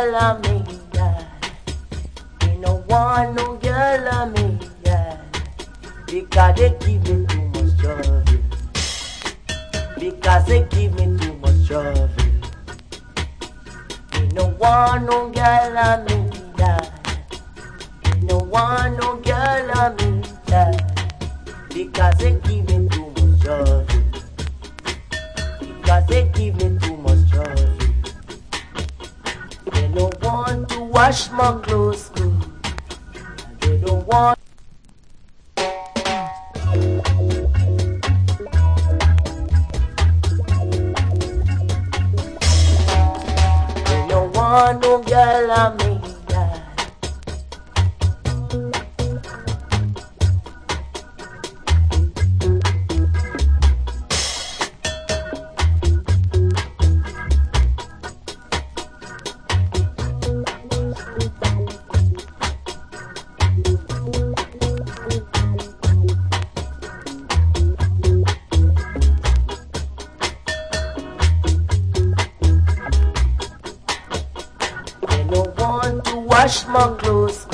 girl on me, yeah. Me no want no girl on me, yeah. Because they give me too much trouble. Because they give me too much trouble. Me no want no girl on me, yeah. Me no want no girl on me, yeah. Because they give me too much trouble. Because they give me too much trouble. They don't want to wash my clothes good. They don't want. They don't want no girl on me, yeah. They don't want to wash my clothes